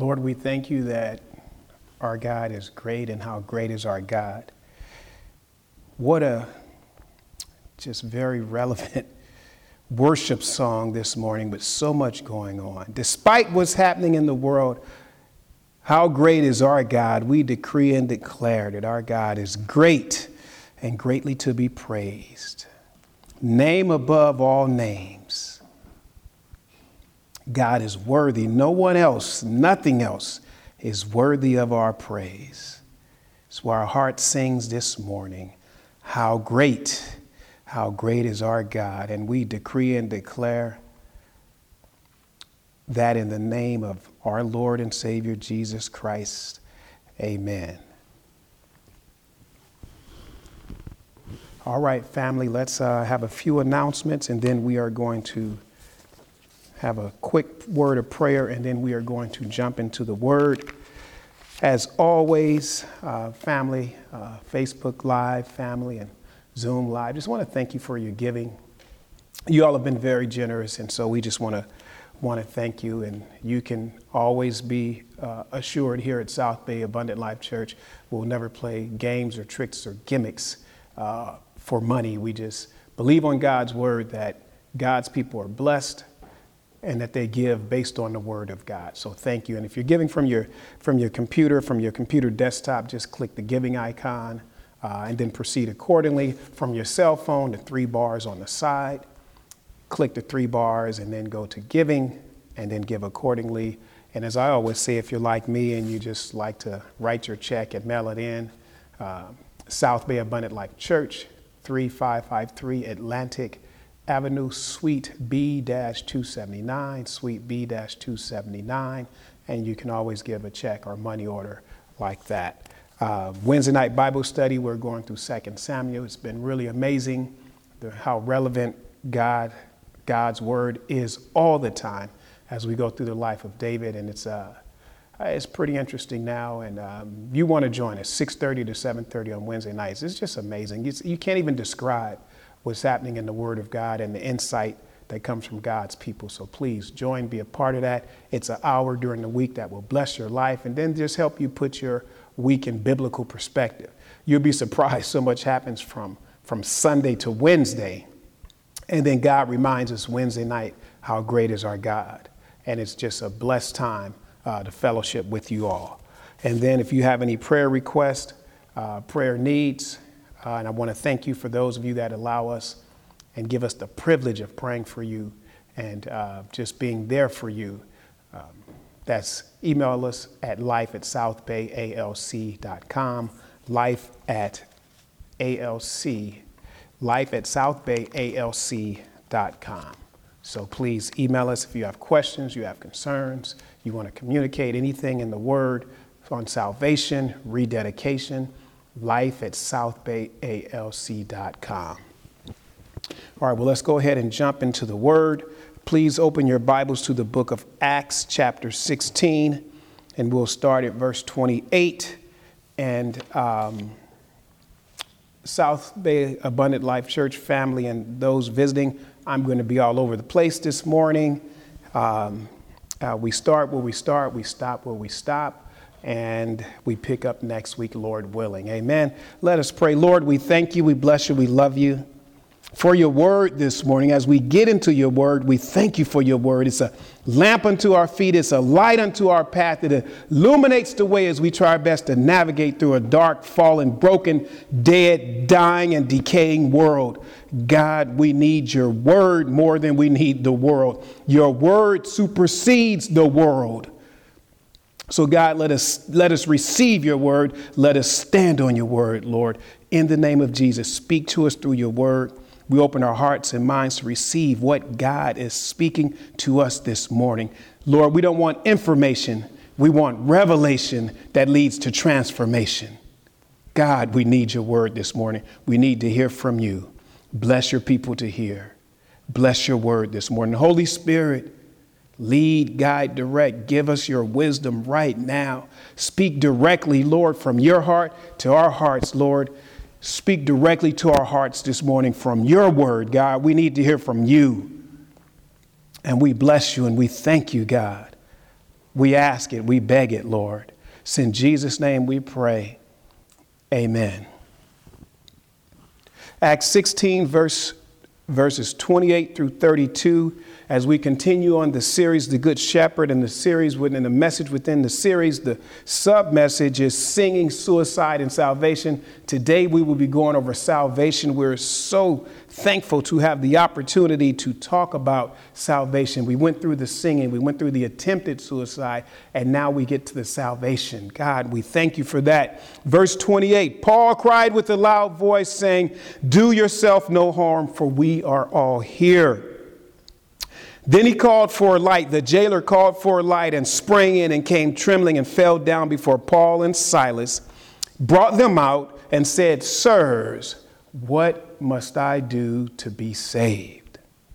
Lord, we thank you that our God is great, and how great is our God. What a just very relevant worship song this morning with so much going on. Despite what's happening in the world, how great is our God? We decree and declare that our God is great and greatly to be praised. Name above all names. God is worthy. No one else, nothing else is worthy of our praise. That's why our heart sings this morning, how great is our God. And we decree and declare that in the name of our Lord and Savior, Jesus Christ. Amen. All right, family, let's have a few announcements, and then we are going to have a quick word of prayer, and then we are going to jump into the word. As always, family, Facebook Live family and Zoom Live, just want to thank you for your giving. You all have been very generous, and so we just want to thank you. And you can always be assured here at South Bay Abundant Life Church, we'll never play games or tricks or gimmicks for money. We just believe on God's word that God's people are blessed and that they give based on the word of God. So thank you. And if you're giving from your computer desktop, just click the giving icon and then proceed accordingly. From your cell phone, the 3 bars on the side, click the 3 bars and then go to giving and then give accordingly. And as I always say, if you're like me and you just like to write your check and mail it in, South Bay Abundant Life Church, 3553 Atlantic Avenue, Suite B-279, Suite B-279, and you can always give a check or money order like that. Wednesday night Bible study, we're going through 2 Samuel. It's been really amazing how relevant God's word is all the time as we go through the life of David, and it's pretty interesting now. And you want to join us 6:30 to 7:30 on Wednesday nights. It's just amazing. You can't even describe what's happening in the Word of God and the insight that comes from God's people. So please join, be a part of that. It's an hour during the week that will bless your life and then just help you put your week in biblical perspective. You'll be surprised so much happens from Sunday to Wednesday. And then God reminds us Wednesday night how great is our God. And it's just a blessed time to fellowship with you all. And then if you have any prayer requests, prayer needs, and I want to thank you for those of you that allow us and give us the privilege of praying for you and just being there for you. That's email us at life@southbayalc.com, life@southbayalc.com. So please email us if you have questions, you have concerns, you want to communicate anything in the word on salvation, rededication, life@southbayalc.com. All right, well, let's go ahead and jump into the word. Please open your Bibles to the book of Acts, chapter 16, and we'll start at verse 28. And South Bay Abundant Life Church family and those visiting, I'm going to be all over the place this morning. We start where we start, we stop where we stop, and we pick up next week, Lord willing. Amen. Let us pray. Lord, we thank you, we bless you, we love you for your word this morning. As we get into your word, we thank you for your word. It's a lamp unto our feet. It's a light unto our path. It illuminates the way as we try our best to navigate through a dark, fallen, broken, dead, dying, and decaying world. God, we need your word more than we need the world. Your word supersedes the world. So God, let us receive your word. Let us stand on your word, Lord. In the name of Jesus, speak to us through your word. We open our hearts and minds to receive what God is speaking to us this morning. Lord, we don't want information. We want revelation that leads to transformation. God, we need your word this morning. We need to hear from you. Bless your people to hear. Bless your word this morning. Holy Spirit, lead, guide, direct. Give us your wisdom right now. Speak directly, Lord, from your heart to our hearts, Lord. Speak directly to our hearts this morning from your word, God. We need to hear from you. And we bless you and we thank you, God. We ask it. We beg it, Lord. It's in Jesus' name we pray. Amen. Acts 16, verses 28 through 32, as we continue on the series, The Good Shepherd, and the series within the message within the series, the sub-message is Singing Suicide and Salvation. Today we will be going over salvation. We're so thankful to have the opportunity to talk about salvation. We went through the singing, we went through the attempted suicide, and now we get to the salvation. God, we thank you for that. Verse 28, Paul cried with a loud voice saying, "Do yourself no harm, for we are all here." Then he called for a light. The jailer called for a light and sprang in and came trembling and fell down before Paul and Silas, brought them out and said, "Sirs, what must I do to be saved?"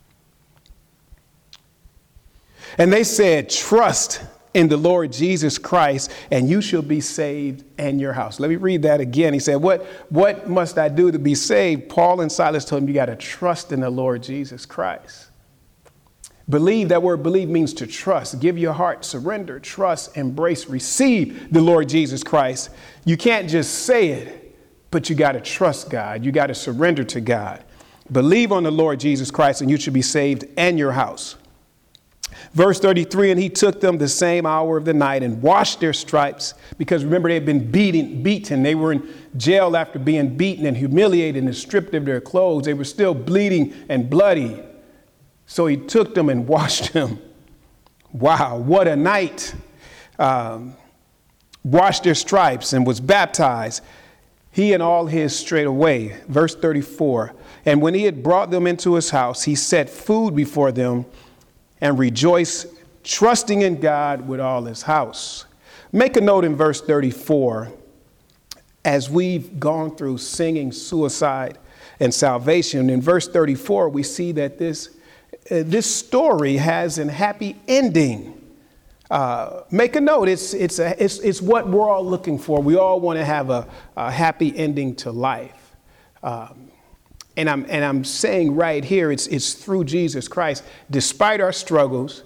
And they said, "Trust in the Lord Jesus Christ, and you shall be saved and your house." Let me read that again. He said, what must I do to be saved? Paul and Silas told him, you got to trust in the Lord Jesus Christ. Believe, that word believe means to trust. Give your heart, surrender, trust, embrace, receive the Lord Jesus Christ. You can't just say it, but you got to trust God. You got to surrender to God. Believe on the Lord Jesus Christ and you should be saved and your house. Verse 33, and he took them the same hour of the night and washed their stripes, because remember, they had been beaten. They were in jail after being beaten and humiliated and stripped of their clothes. They were still bleeding and bloody. So he took them and washed them. Wow, what a night. Washed their stripes and was baptized, he and all his straightway. Verse 34, and when he had brought them into his house, he set food before them and rejoiced, trusting in God with all his house. Make a note in verse 34, as we've gone through singing suicide and salvation. In verse 34, we see that this story has a happy ending. Make a note. It's what we're all looking for. We all want to have a happy ending to life. And I'm saying right here, it's through Jesus Christ. Despite our struggles,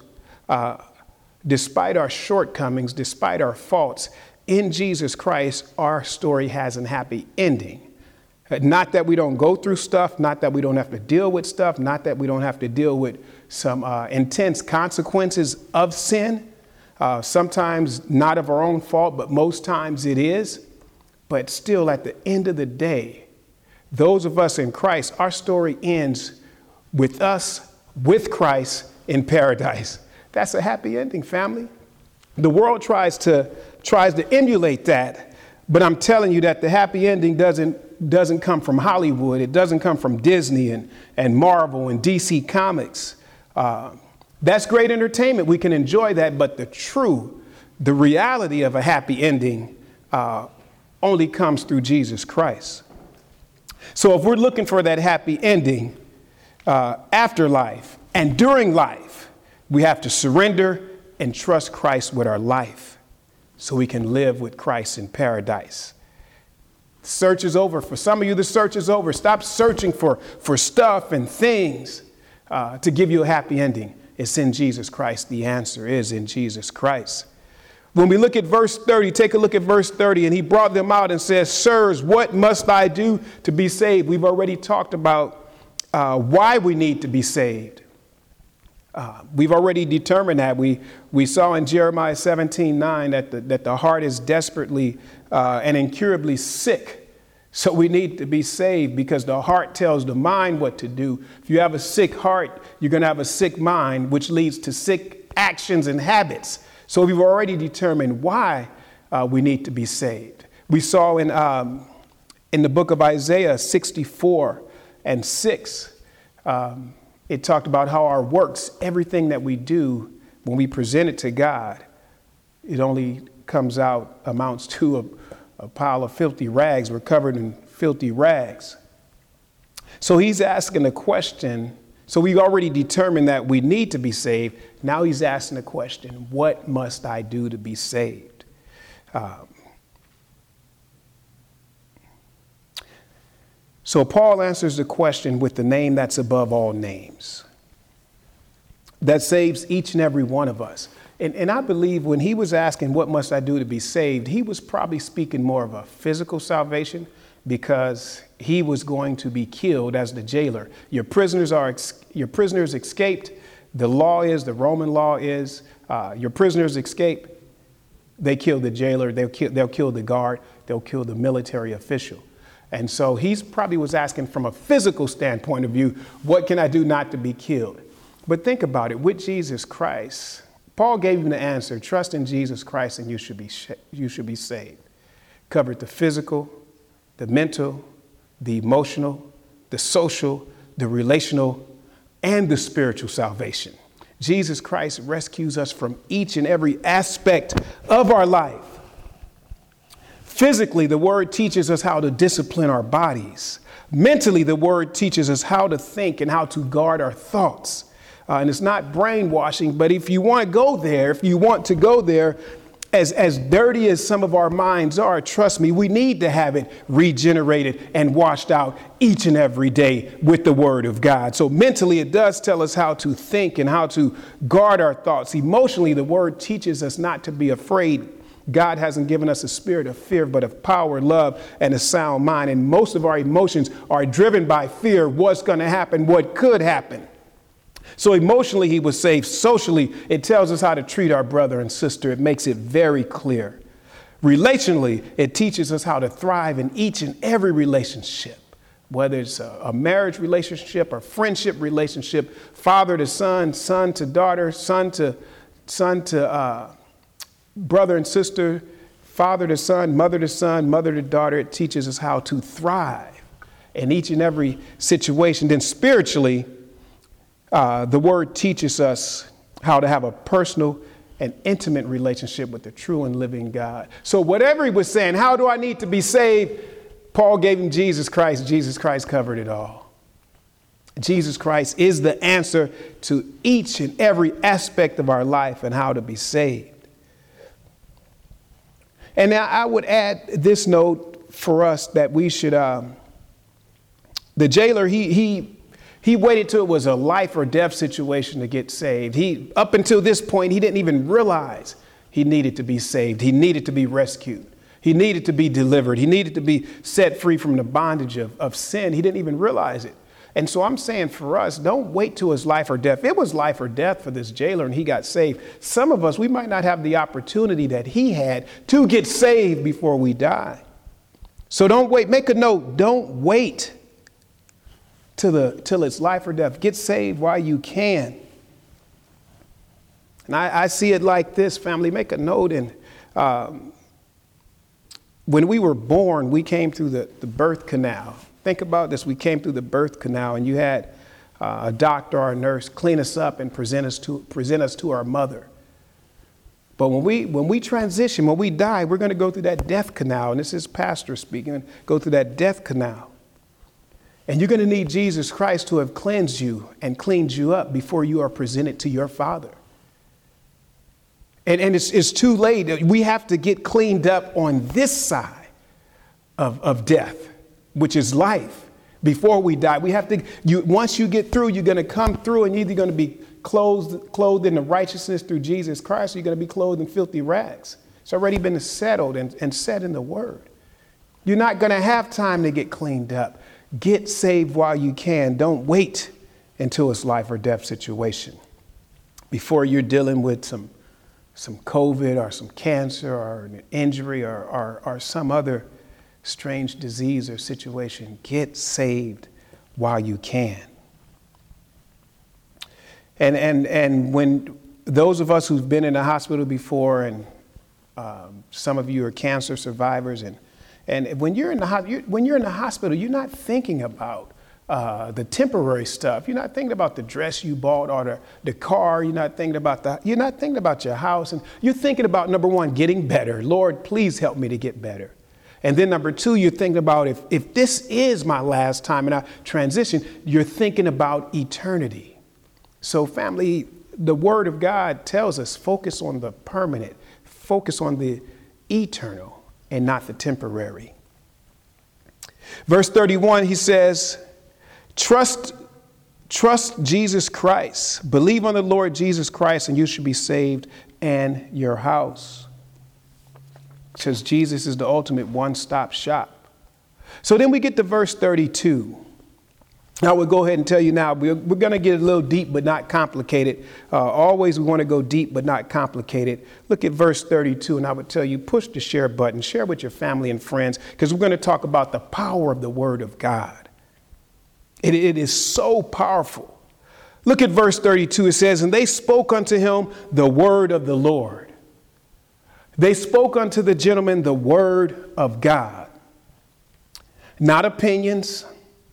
despite our shortcomings, despite our faults, in Jesus Christ, our story has a happy ending. Not that we don't go through stuff, not that we don't have to deal with stuff, not that we don't have to deal with some intense consequences of sin. Sometimes not of our own fault, but most times it is. But still, at the end of the day, those of us in Christ, our story ends with us, with Christ in paradise. That's a happy ending, family. The world tries to emulate that, but I'm telling you that the happy ending doesn't come from Hollywood. It doesn't come from Disney and Marvel and DC Comics. That's great entertainment. We can enjoy that. But the reality of a happy ending only comes through Jesus Christ. So if we're looking for that happy ending after life and during life, we have to surrender and trust Christ with our life so we can live with Christ in paradise. The search is over. For some of you, the search is over. Stop searching for stuff and things to give you a happy ending. It's in Jesus Christ. The answer is in Jesus Christ. When we look at verse 30, take a look at verse 30, and he brought them out and says, "Sirs, what must I do to be saved?" We've already talked about why we need to be saved. We've already determined that. We saw in Jeremiah 17:9 that the heart is desperately and incurably sick. So we need to be saved because the heart tells the mind what to do. If you have a sick heart, you're going to have a sick mind, which leads to sick actions and habits. So we've already determined why we need to be saved. We saw in the book of Isaiah 64:6, it talked about how our works, everything that we do, when we present it to God, it only amounts to a pile of filthy rags. We're covered in filthy rags. So he's asking a question. So we've already determined that we need to be saved. Now he's asking the question, what must I do to be saved? So Paul answers the question with the name that's above all names, that saves each and every one of us. And I believe when he was asking, what must I do to be saved? He was probably speaking more of a physical salvation, because he was going to be killed as the jailer. Your prisoners escaped. The Roman law is, your prisoners escape. They kill the jailer. They'll kill the guard. They'll kill the military official. And so he's probably was asking from a physical standpoint of view, what can I do not to be killed? But think about it. With Jesus Christ, Paul gave him the answer: trust in Jesus Christ and you should be saved. Covered the physical, the mental, the emotional, the social, the relational, and the spiritual salvation. Jesus Christ rescues us from each and every aspect of our life. Physically, the word teaches us how to discipline our bodies. Mentally, the word teaches us how to think and how to guard our thoughts. And it's not brainwashing, but if you want to go there, as dirty as some of our minds are, trust me, we need to have it regenerated and washed out each and every day with the word of God. So mentally, it does tell us how to think and how to guard our thoughts. Emotionally, the word teaches us not to be afraid. God hasn't given us a spirit of fear, but of power, love, and a sound mind. And most of our emotions are driven by fear. What's going to happen? What could happen? So emotionally, he was saved. Socially, it tells us how to treat our brother and sister. It makes it very clear. Relationally, it teaches us how to thrive in each and every relationship, whether it's a marriage relationship or friendship relationship, father to son, son to daughter, son to brother and sister, father to son, mother to daughter. It teaches us how to thrive in each and every situation. Then spiritually, the word teaches us how to have a personal and intimate relationship with the true and living God. So whatever he was saying, how do I need to be saved? Paul gave him Jesus Christ. Jesus Christ covered it all. Jesus Christ is the answer to each and every aspect of our life and how to be saved. And now I would add this note for us that we should, the jailer, he waited till it was a life or death situation to get saved. Up until this point, he didn't even realize he needed to be saved. He needed to be rescued. He needed to be delivered. He needed to be set free from the bondage of sin. He didn't even realize it. And so I'm saying for us, don't wait till it's life or death. It was life or death for this jailer and he got saved. Some of us, we might not have the opportunity that he had to get saved before we die. So don't wait. Make a note. Don't wait till it's life or death. Get saved while you can. And I see it like this, family. Make a note. And when we were born, we came through the birth canal. Think about this. We came through the birth canal and you had a doctor or a nurse clean us up and present us to our mother. But when we transition, when we die, we're going to go through that death canal. And this is pastor speaking. Go through that death canal. And you're going to need Jesus Christ to have cleansed you and cleaned you up before you are presented to your Father. And it's too late. We have to get cleaned up on this side of death, which is life. Before we die, we have to. Once you get through, you're going to come through, and you're either going to be clothed in the righteousness through Jesus Christ, or you're going to be clothed in filthy rags. It's already been settled and set in the Word. You're not going to have time to get cleaned up. Get saved while you can. Don't wait until it's life or death situation. Before you're dealing with some COVID or some cancer or an injury or some other strange disease or situation, get saved while you can. And when those of us who've been in the hospital before, and some of you are cancer survivors, and when you're in the hospital, you're not thinking about the temporary stuff. You're not thinking about the dress you bought or the car. You're not thinking about your house, and you're thinking about, number one, getting better. Lord, please help me to get better. And then number two, you're thinking about if this is my last time and I transition, you're thinking about eternity. So family, the Word of God tells us, focus on the permanent, focus on the eternal and not the temporary. Verse 31, he says, trust Jesus Christ, believe on the Lord Jesus Christ and you should be saved, and your house. Because Jesus is the ultimate one-stop shop. So then we get to verse 32. I will go ahead and tell you now, we're going to get a little deep but not complicated. Always we want to go deep but not complicated. Look at verse 32, and I would tell you, push the share button, share with your family and friends, because we're going to talk about the power of the Word of God. It is so powerful. Look at verse 32. It says, and they spoke unto him the word of the Lord. They spoke unto the gentleman the word of God. Not opinions,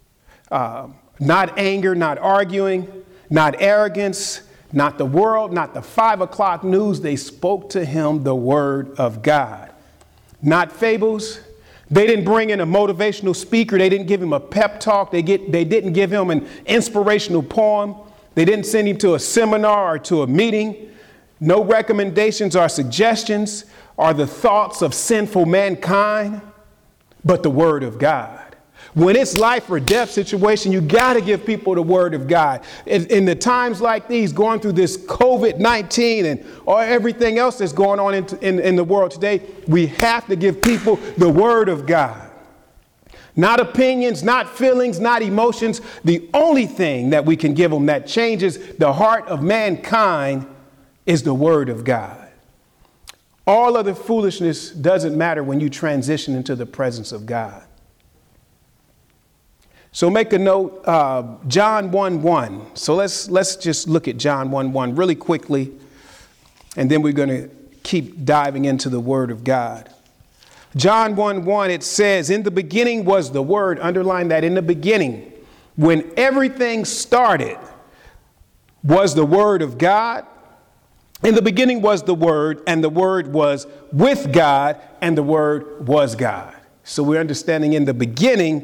not anger, not arguing, not arrogance, not the world, not the 5 o'clock news. They spoke to him the word of God. Not fables. They didn't bring in a motivational speaker. They didn't give him a pep talk. They didn't give him an inspirational poem. They didn't send him to a seminar or to a meeting. No recommendations or suggestions or the thoughts of sinful mankind, but the word of God. When it's life or death situation, you got to give people the word of God. In the times like these, going through this COVID-19 and or everything else that's going on in the world today, we have to give people the word of God. Not opinions, not feelings, not emotions. The only thing that we can give them that changes the heart of mankind is the word of God. All other foolishness doesn't matter when you transition into the presence of God. So make a note, John 1:1. So let's just look at John 1:1 really quickly, and then we're going to keep diving into the Word of God. John 1:1, it says, in the beginning was the Word. Underline that, in the beginning. When everything started was the Word of God. In the beginning was the Word, and the Word was with God, and the Word was God. So we're understanding in the beginning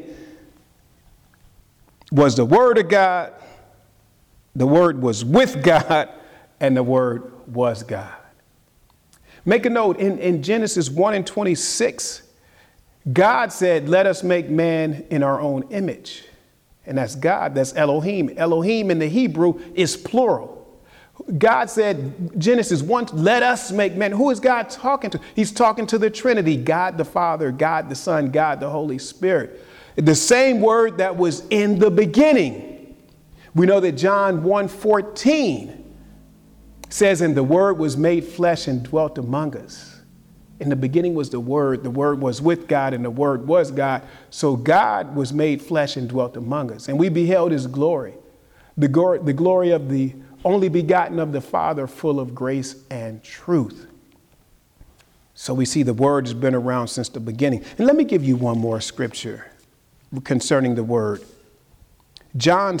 was the Word of God, the Word was with God, and the Word was God. Make a note, in Genesis 1:26, God said, let us make man in our own image. And that's God, that's Elohim. Elohim in the Hebrew is plural. God said, Genesis 1, let us make man. Who is God talking to? He's talking to the Trinity, God the Father, God the Son, God the Holy Spirit. The same word that was in the beginning. We know that John 1:14 says, and the Word was made flesh and dwelt among us. In the beginning was the Word was with God, and the Word was God. So God was made flesh and dwelt among us. And we beheld his glory, the glory of the only begotten of the Father, full of grace and truth. So we see the Word has been around since the beginning. And let me give you one more scripture concerning the Word. John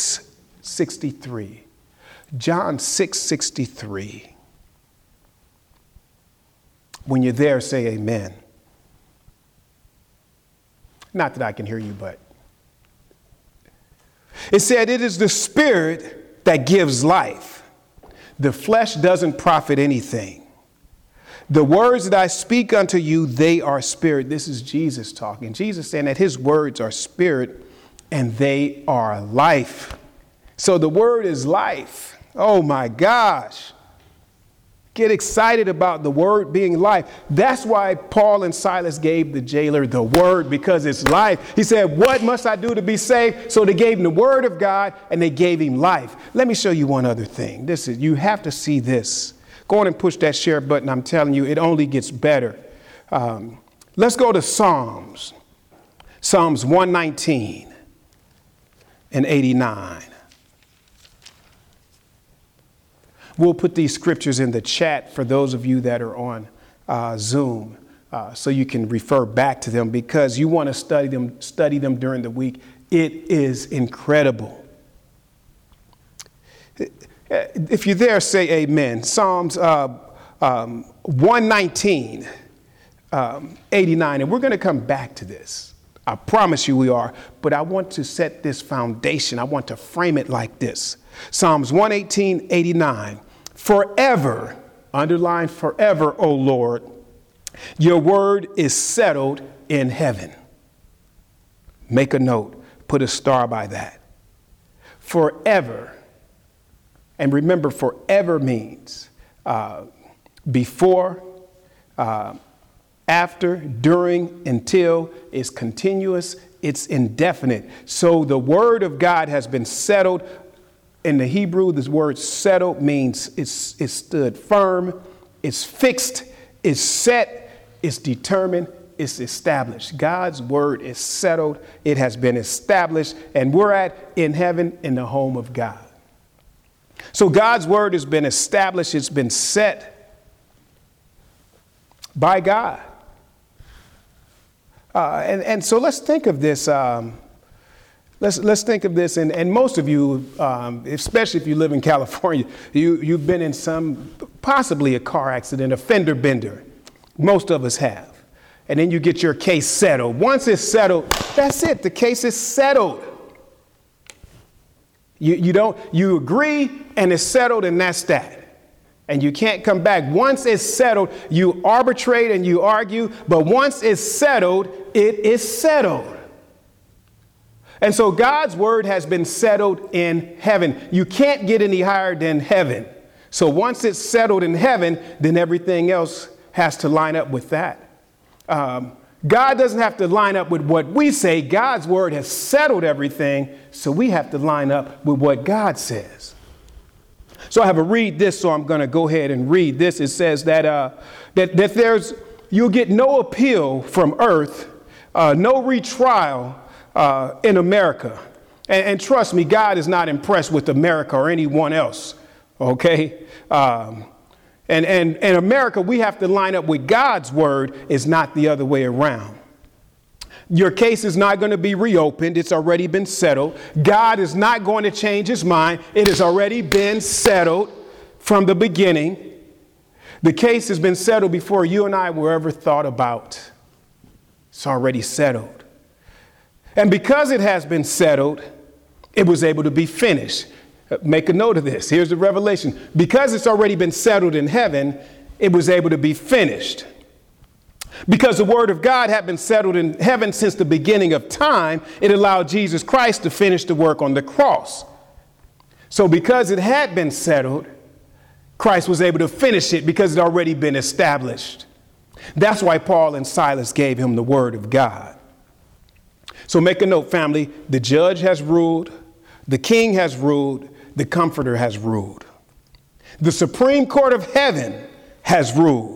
6:63. John 6:63. When you're there, say amen. Not that I can hear you, but it said, it is the Spirit that gives life. The flesh doesn't profit anything. The words that I speak unto you, they are spirit. This is Jesus talking. Jesus saying that his words are spirit and they are life. So the word is life. Oh my gosh. Get excited about the word being life. That's why Paul and Silas gave the jailer the word, because it's life. He said, what must I do to be saved? So they gave him the word of God and they gave him life. Let me show you one other thing. You have to see this. Go on and push that share button. I'm telling you, it only gets better. Let's go to Psalms. Psalms 119 and 89. We'll put these scriptures in the chat for those of you that are on Zoom, so you can refer back to them, because you want to study them during the week. It is incredible. If you're there, say amen. Psalms 119, 89. And we're going to come back to this. I promise you we are. But I want to set this foundation. I want to frame it like this. Psalms 118, 89. Forever, underline forever, O Lord, your word is settled in heaven. Make a note. Put a star by that. Forever. And remember, forever means before, after, during, until is continuous. It's indefinite. So the word of God has been settled. In the Hebrew, this word settled means it's stood firm, it's fixed, it's set, it's determined, it's established. God's word is settled. It has been established, and we're in heaven in the home of God. So God's word has been established. It's been set by God. And so let's think of this. Let's think of this. And most of you, especially if you live in California, you've been in possibly a car accident, a fender bender. Most of us have. And then you get your case settled. Once it's settled, that's it. The case is settled. You agree and it's settled, and that's that. And you can't come back. Once it's settled, you arbitrate and you argue, but once it's settled, it is settled. And so God's word has been settled in heaven. You can't get any higher than heaven. So once it's settled in heaven, then everything else has to line up with that. God doesn't have to line up with what we say. God's word has settled everything, so we have to line up with what God says. So I have to read this, so I'm going to go ahead and read this. It says that you'll get no appeal from earth, no retrial in America. And trust me, God is not impressed with America or anyone else. Okay? And in America, we have to line up with God's word. It's not the other way around. Your case is not going to be reopened. It's already been settled. God is not going to change his mind. It has already been settled from the beginning. The case has been settled before you and I were ever thought about. It's already settled. And because it has been settled, it was able to be finished. Make a note of this. Here's the revelation. Because it's already been settled in heaven, it was able to be finished. Because the word of God had been settled in heaven since the beginning of time, it allowed Jesus Christ to finish the work on the cross. So because it had been settled, Christ was able to finish it because it had already been established. That's why Paul and Silas gave him the word of God. So make a note, family. The judge has ruled. The king has ruled. The comforter has ruled. The Supreme Court of heaven has ruled.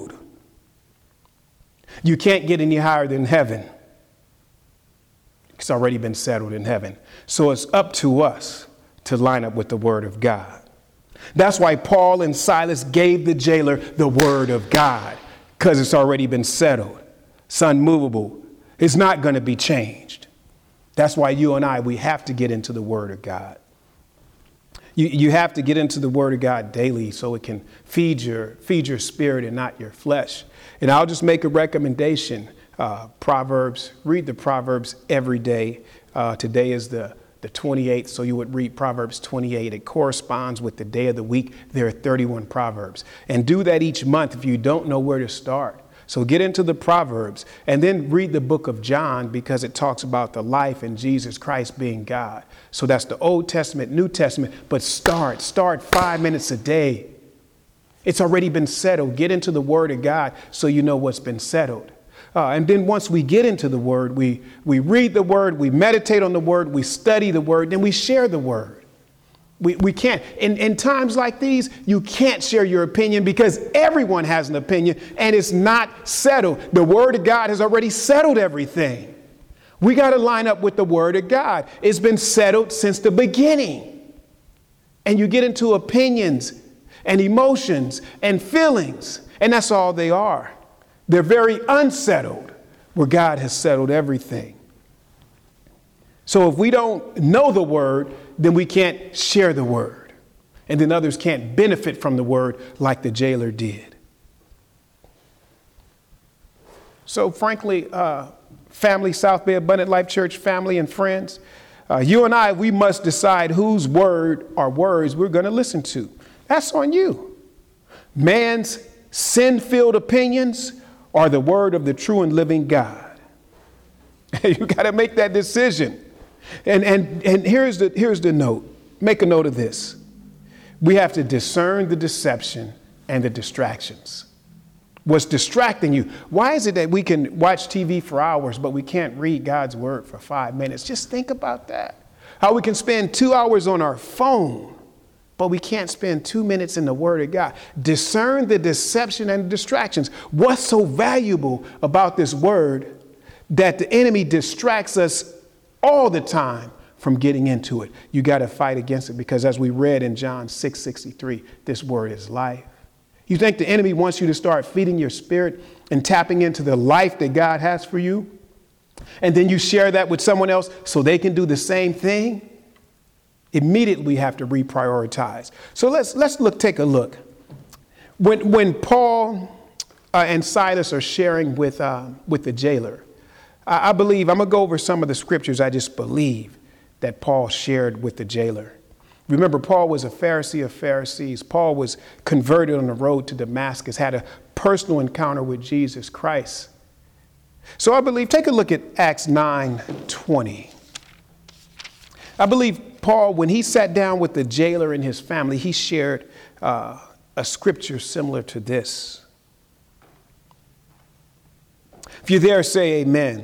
You can't get any higher than heaven. It's already been settled in heaven. So it's up to us to line up with the word of God. That's why Paul and Silas gave the jailer the word of God, because it's already been settled. It's unmovable. It's not going to be changed. That's why you and I, we have to get into the word of God. You have to get into the word of God daily so it can feed your spirit and not your flesh. And I'll just make a recommendation. Proverbs, read the Proverbs every day. Today is the 28th, so you would read Proverbs 28. It corresponds with the day of the week. There are 31 Proverbs. And do that each month if you don't know where to start. So get into the Proverbs and then read the book of John, because it talks about the life and Jesus Christ being God. So that's the Old Testament, New Testament, but start 5 minutes a day. It's already been settled. Get into the word of God so you know what's been settled. And then once we get into the word, we read the word, we meditate on the word, we study the word, then we share the word. We can't. In times like these, you can't share your opinion because everyone has an opinion and it's not settled. The word of God has already settled everything. We got to line up with the word of God. It's been settled since the beginning. And you get into opinions and emotions and feelings, and that's all they are. They're very unsettled, where God has settled everything. So if we don't know the word, then we can't share the word. And then others can't benefit from the word like the jailer did. So frankly, family, South Bay Abundant Life Church family and friends, you and I, we must decide whose word or words we're going to listen to. That's on you. Man's sin-filled opinions or the word of the true and living God. You got to make that decision. And here's the note. Make a note of this. We have to discern the deception and the distractions. What's distracting you? Why is it that we can watch TV for hours, but we can't read God's word for 5 minutes? Just think about that. How we can spend 2 hours on our phone, but we can't spend 2 minutes in the word of God. Discern the deception and the distractions. What's so valuable about this word that the enemy distracts us all the time from getting into it? You got to fight against it, because as we read in John 6:63, this word is life. You think the enemy wants you to start feeding your spirit and tapping into the life that God has for you, and then you share that with someone else so they can do the same thing? Immediately we have to reprioritize. So let's take a look. When Paul and Silas are sharing with the jailer, I believe, I'm going to go over some of the scriptures I just believe that Paul shared with the jailer. Remember, Paul was a Pharisee of Pharisees. Paul was converted on the road to Damascus, had a personal encounter with Jesus Christ. So I believe, take a look at Acts 9:20. I believe Paul, when he sat down with the jailer and his family, he shared a scripture similar to this. If you're there, say amen.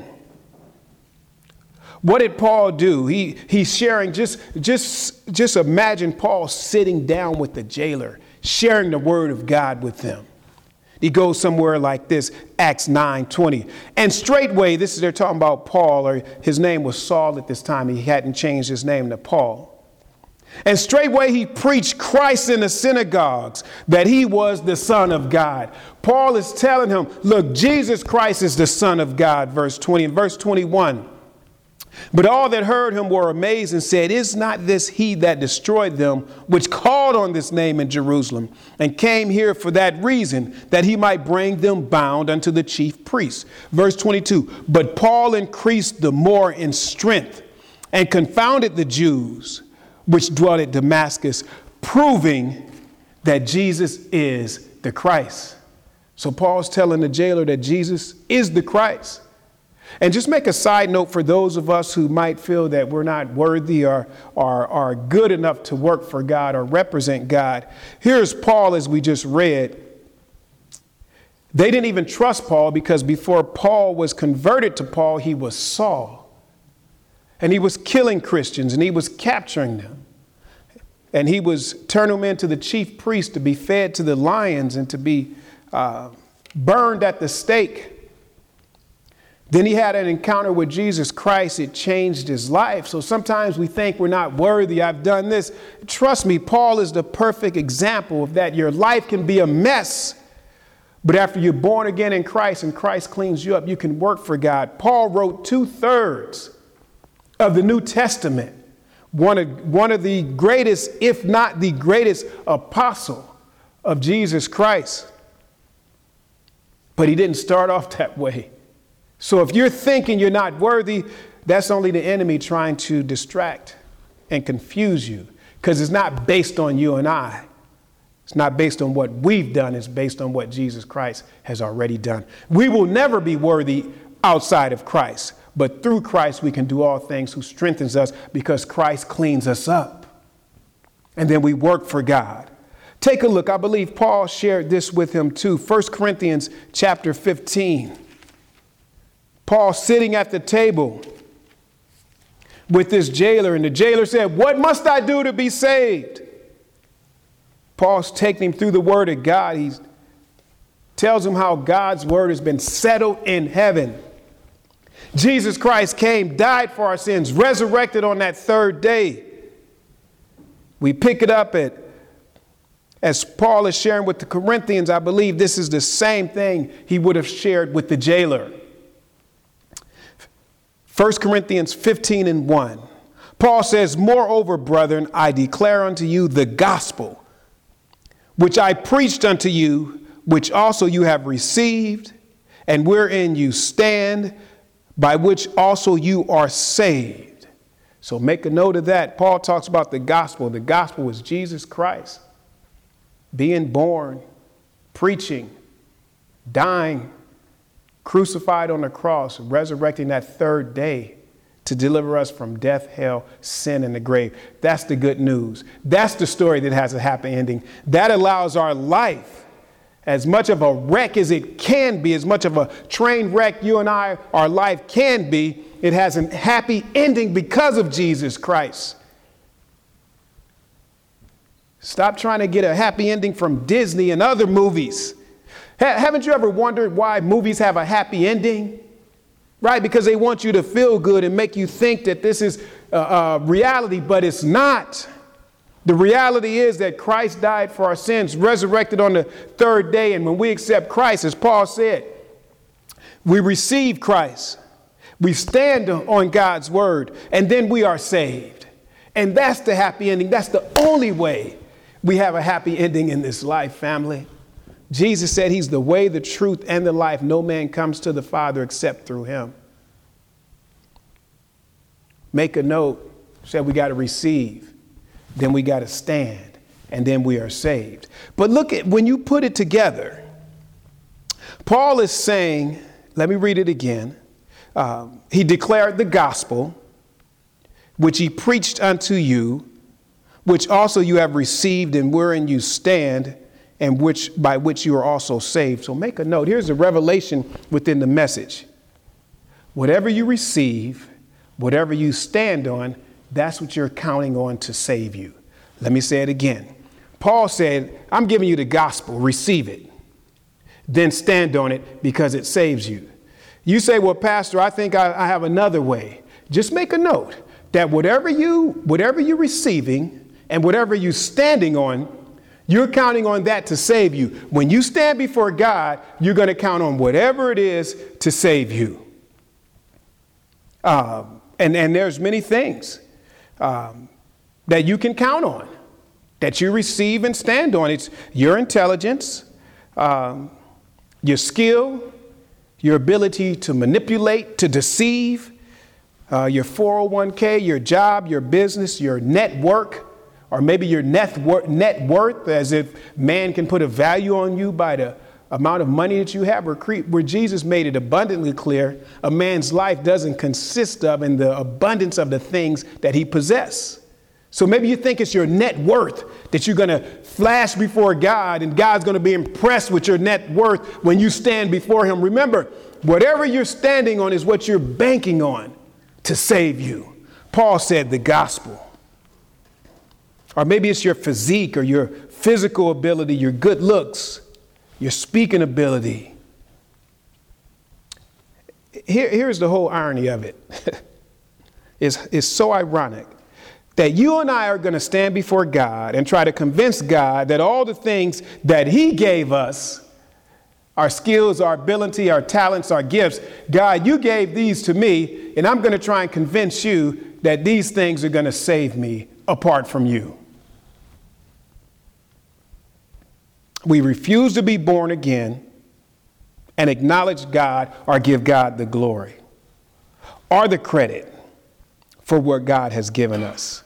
What did Paul do? He's sharing, just imagine Paul sitting down with the jailer, sharing the word of God with them. He goes somewhere like this, Acts 9:20. And straightway, they're talking about Paul, or his name was Saul at this time. He hadn't changed his name to Paul. And straightway he preached Christ in the synagogues, that he was the Son of God. Paul is telling him, look, Jesus Christ is the Son of God, verse 20. And verse 21. But all that heard him were amazed and said, is not this he that destroyed them, which called on this name in Jerusalem, and came here for that reason, that he might bring them bound unto the chief priests? Verse 22. But Paul increased the more in strength, and confounded the Jews which dwelt at Damascus, proving that Jesus is the Christ. So Paul's telling the jailer that Jesus is the Christ. And just make a side note for those of us who might feel that we're not worthy or are good enough to work for God or represent God. Here's Paul, as we just read. They didn't even trust Paul, because before Paul was converted to Paul, he was Saul. And he was killing Christians, and he was capturing them. And he was turning them into the chief priest to be fed to the lions and to be burned at the stake. Then he had an encounter with Jesus Christ. It changed his life. So sometimes we think we're not worthy. I've done this. Trust me, Paul is the perfect example of that. Your life can be a mess, but after you're born again in Christ and Christ cleans you up, you can work for God. Paul wrote 2/3 of the New Testament. One of the greatest, if not the greatest apostle of Jesus Christ. But he didn't start off that way. So if you're thinking you're not worthy, that's only the enemy trying to distract and confuse you, because it's not based on you and I. It's not based on what we've done. It's based on what Jesus Christ has already done. We will never be worthy outside of Christ, but through Christ we can do all things who strengthens us, because Christ cleans us up. And then we work for God. Take a look. I believe Paul shared this with him too. 1 Corinthians chapter 15. Paul sitting at the table with this jailer, and the jailer said, what must I do to be saved? Paul's taking him through the word of God. He tells him how God's word has been settled in heaven. Jesus Christ came, died for our sins, resurrected on that third day. We pick it up as Paul is sharing with the Corinthians. I believe this is the same thing he would have shared with the jailer. 1 Corinthians 15:1. Paul says, moreover, brethren, I declare unto you the gospel, which I preached unto you, which also you have received, and wherein you stand, by which also you are saved. So make a note of that. Paul talks about the gospel. The gospel is Jesus Christ being born, preaching, dying, crucified on the cross, resurrecting that third day to deliver us from death, hell, sin, and the grave. That's the good news. That's the story that has a happy ending. That allows our life as much of a wreck as it can be, as much of a train wreck you and I, our life can be, it has a happy ending because of Jesus Christ. Stop trying to get a happy ending from Disney and other movies. Haven't you ever wondered why movies have a happy ending? Right? Because they want you to feel good and make you think that this is reality, but it's not. The reality is that Christ died for our sins, resurrected on the third day. And when we accept Christ, as Paul said, we receive Christ. We stand on God's word, and then we are saved. And that's the happy ending. That's the only way we have a happy ending in this life, family. Jesus said he's the way, the truth, and the life. No man comes to the Father except through him. Make a note, said we got to receive, then we got to stand, and then we are saved. But look at when you put it together, Paul is saying, let me read it again. He declared the gospel, which he preached unto you, which also you have received and wherein you stand, and by which you are also saved. So make a note. Here's a revelation within the message. Whatever you receive, whatever you stand on, that's what you're counting on to save you. Let me say it again. Paul said, I'm giving you the gospel, receive it, then stand on it because it saves you. You say, well, Pastor, I think I have another way. Just make a note that whatever you're receiving and whatever you're standing on, you're counting on that to save you. When you stand before God, you're going to count on whatever it is to save you. And there's many things that you can count on, that you receive and stand on. It's your intelligence, your skill, your ability to manipulate, to deceive, your 401k, your job, your business, your network, or maybe your net worth, as if man can put a value on you by the amount of money that you have. Where Jesus made it abundantly clear, a man's life doesn't consist of in the abundance of the things that he possesses. So maybe you think it's your net worth that you're going to flash before God, and God's going to be impressed with your net worth when you stand before him. Remember, whatever you're standing on is what you're banking on to save you. Paul said the gospel. Or maybe it's your physique or your physical ability, your good looks, your speaking ability. Here's the whole irony of it. It's so ironic that you and I are going to stand before God and try to convince God that all the things that he gave us, our skills, our ability, our talents, our gifts, God, you gave these to me, and I'm going to try and convince you that these things are going to save me apart from you. We refuse to be born again and acknowledge God or give God the glory or the credit for what God has given us.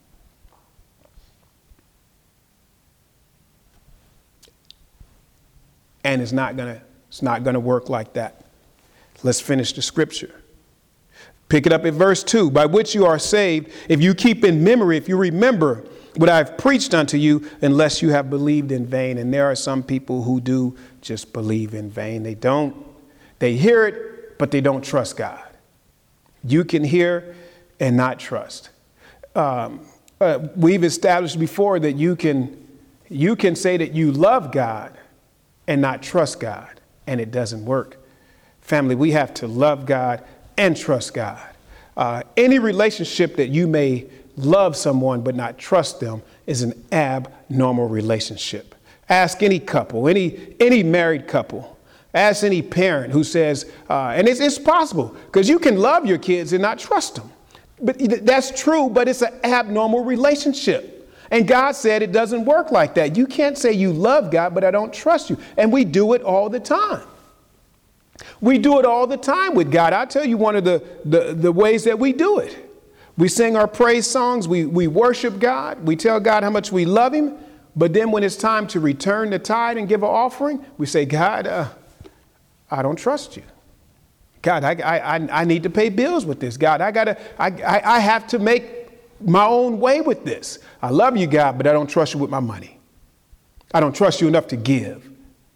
And it's not gonna work like that. Let's finish the scripture. Pick it up at verse 2. By which you are saved, if you keep in memory, if you remember what I've preached unto you, unless you have believed in vain. And there are some people who do just believe in vain. They hear it, but they don't trust God. You can hear and not trust. We've established before that you can say that you love God and not trust God, and it doesn't work. Family, we have to love God and trust God. Any relationship that you may love someone but not trust them is an abnormal relationship. Ask any couple, any married couple. Ask any parent who says, and it's possible, because you can love your kids and not trust them. But that's true, but it's an abnormal relationship. And God said it doesn't work like that. You can't say you love God, but I don't trust you. And we do it all the time. We do it all the time with God. I'll tell you one of the ways that we do it. We sing our praise songs. We worship God. We tell God how much we love him. But then when it's time to return the tithe and give an offering, we say, God, I don't trust you. God, I need to pay bills with this. God, I have to make my own way with this. I love you, God, but I don't trust you with my money. I don't trust you enough to give.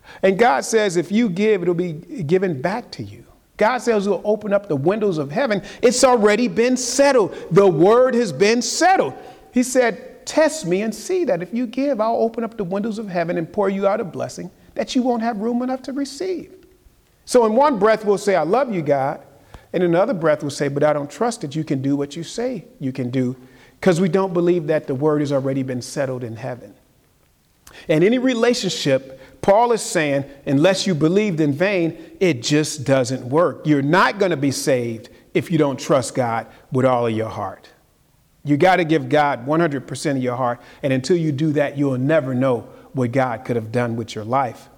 And God says, if you give, it'll be given back to you. God says he'll open up the windows of heaven. It's already been settled. The word has been settled. He said, test me and see that if you give, I'll open up the windows of heaven and pour you out a blessing that you won't have room enough to receive. So in one breath, we'll say, I love you, God. And in another breath, we'll say, but I don't trust that you can do what you say you can do, because we don't believe that the word has already been settled in heaven. And any relationship, Paul is saying, unless you believed in vain, it just doesn't work. You're not going to be saved if you don't trust God with all of your heart. You got to give God 100% of your heart. And until you do that, you'll never know what God could have done with your life.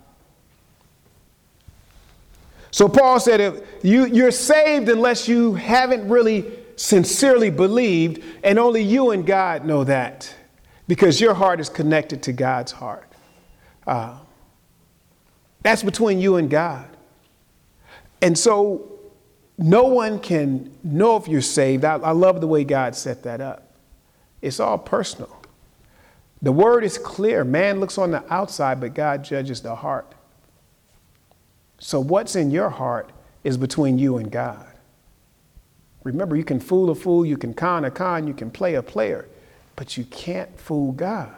So Paul said, if you're saved unless you haven't really sincerely believed, and only you and God know that, because your heart is connected to God's heart. That's between you and God. And so no one can know if you're saved. I love the way God set that up. It's all personal. The word is clear. Man looks on the outside, but God judges the heart. So what's in your heart is between you and God. Remember, you can fool a fool, you can con a con, you can play a player, but you can't fool God.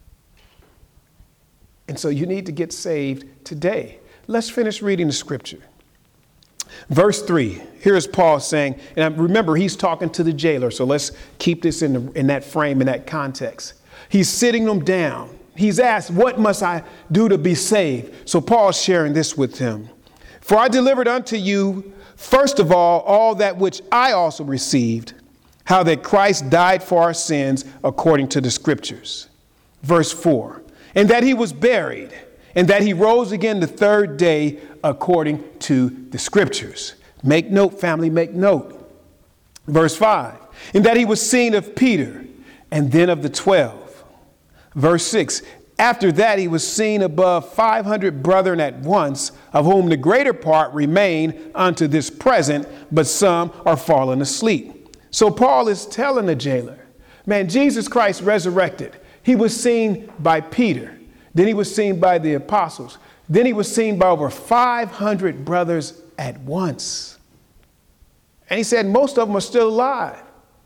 And so you need to get saved today. Let's finish reading the scripture. Verse 3, here's Paul saying, and remember, he's talking to the jailer. So let's keep this in that frame, in that context. He's sitting them down. He's asked, what must I do to be saved? So Paul's sharing this with him. For I delivered unto you, first of all that which I also received, how that Christ died for our sins according to the scriptures. Verse 4, and that he was buried, and that he rose again the third day according to the scriptures. Make note, family, make note. Verse 5, and that he was seen of Peter, and then of the 12. Verse 6, after that he was seen above 500 brethren at once, of whom the greater part remain unto this present, but some are fallen asleep. So Paul is telling the jailer, man, Jesus Christ resurrected. He was seen by Peter. Then he was seen by the apostles. Then he was seen by over 500 brothers at once. And he said most of them are still alive.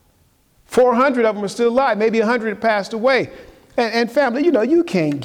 400 of them are still alive. Maybe 100 have passed away. And family, you can't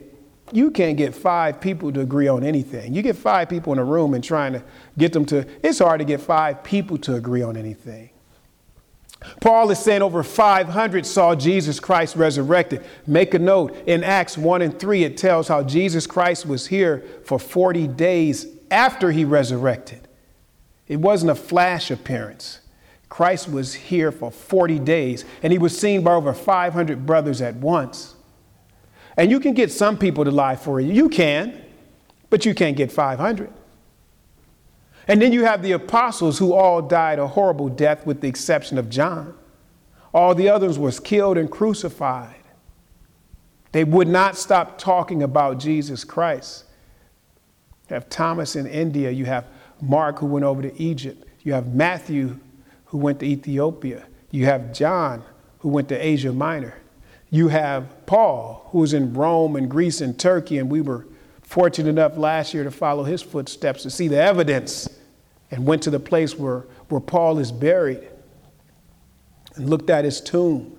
get 5 people to agree on anything. You get 5 people in a room and trying to get them to, it's hard to get 5 people to agree on anything. Paul is saying over 500 saw Jesus Christ resurrected. Make a note, in Acts 1 and 3, it tells how Jesus Christ was here for 40 days after he resurrected. It wasn't a flash appearance. Christ was here for 40 days, and he was seen by over 500 brothers at once. And you can get some people to lie for you. You can, but you can't get 500. And then you have the apostles who all died a horrible death with the exception of John. All the others was killed and crucified. They would not stop talking about Jesus Christ. You have Thomas in India. You have Mark who went over to Egypt. You have Matthew who went to Ethiopia. You have John who went to Asia Minor. You have Paul who was in Rome and Greece and Turkey, and we were fortunate enough last year to follow his footsteps to see the evidence, and went to the place where Paul is buried and looked at his tomb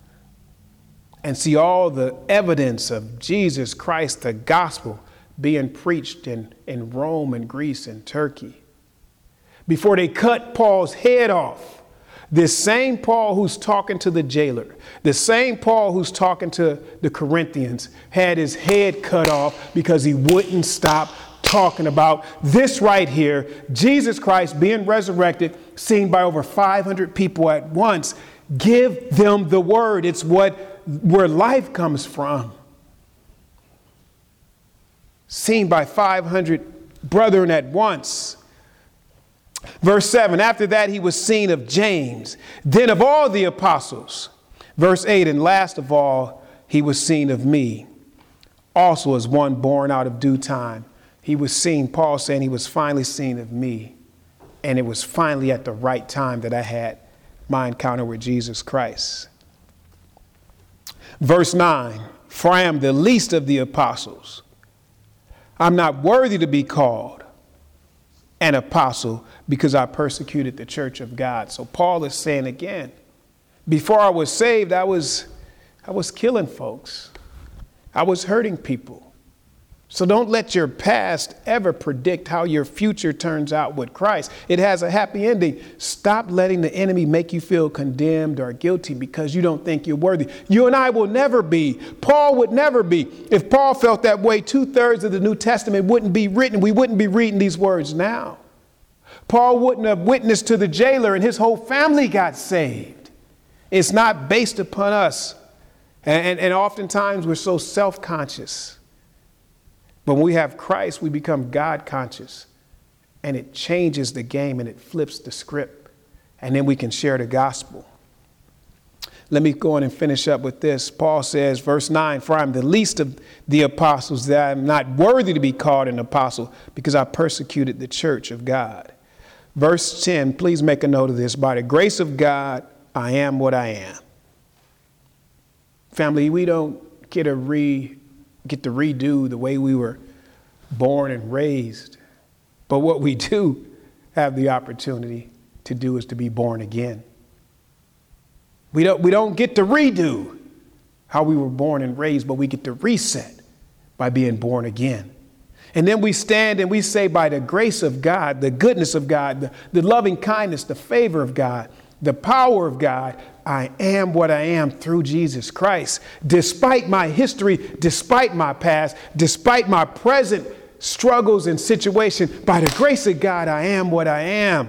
and see all the evidence of Jesus Christ, the gospel, being preached in Rome and Greece and Turkey. Before they cut Paul's head off, this same Paul who's talking to the jailer, the same Paul who's talking to the Corinthians, had his head cut off because he wouldn't stop talking about this right here, Jesus Christ being resurrected, seen by over 500 people at once. Give them the word. It's where life comes from. Seen by 500 brethren at once. Verse 7, after that he was seen of James, then of all the apostles. Verse 8, and last of all, he was seen of me, also as one born out of due time. He was seen, Paul saying he was finally seen of me. And it was finally at the right time that I had my encounter with Jesus Christ. Verse 9, for I am the least of the apostles. I'm not worthy to be called an apostle because I persecuted the church of God. So Paul is saying again, before I was saved, I was killing folks. I was hurting people. So don't let your past ever predict how your future turns out with Christ. It has a happy ending. Stop letting the enemy make you feel condemned or guilty because you don't think you're worthy. You and I will never be. Paul would never be. If Paul felt that way, 2/3 of the New Testament wouldn't be written. We wouldn't be reading these words now. Paul wouldn't have witnessed to the jailer and his whole family got saved. It's not based upon us. And oftentimes we're so self-conscious. But when we have Christ, we become God conscious, and it changes the game and it flips the script, and then we can share the gospel. Let me go on and finish up with this. Paul says, verse 9, for I'm the least of the apostles, that I'm not worthy to be called an apostle because I persecuted the church of God. Verse 10, please make a note of this. By the grace of God, I am what I am. Family, we don't get to redo the way we were born and raised. But what we do have the opportunity to do is to be born again. We don't get to redo how we were born and raised, but we get to reset by being born again. And then we stand and we say, by the grace of God, the goodness of God, the loving kindness, the favor of God, the power of God, I am what I am through Jesus Christ. Despite my history, despite my past, despite my present struggles and situation, by the grace of God, I am what I am.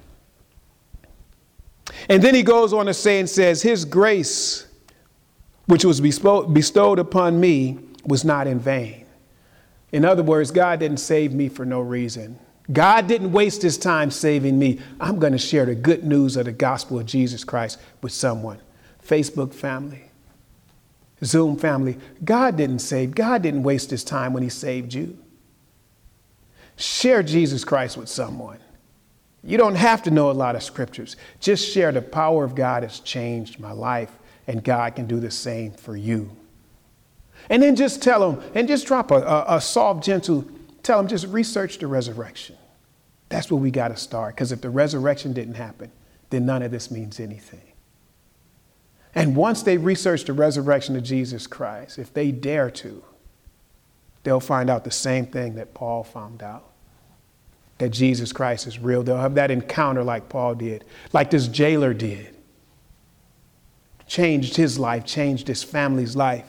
And then he goes on to say and says, his grace, which was bestowed upon me, was not in vain. In other words, God didn't save me for no reason. God didn't waste his time saving me. I'm going to share the good news of the gospel of Jesus Christ with someone. Facebook family, Zoom family. God didn't waste his time when he saved you. Share Jesus Christ with someone. You don't have to know a lot of scriptures. Just share the power of God has changed my life, and God can do the same for you. And then just tell them, and just drop a soft, gentle, tell them just research the resurrection. That's where we got to start. Because if the resurrection didn't happen, then none of this means anything. And once they research the resurrection of Jesus Christ, if they dare to, they'll find out the same thing that Paul found out. That Jesus Christ is real. They'll have that encounter like Paul did, like this jailer did. Changed his life, changed his family's life.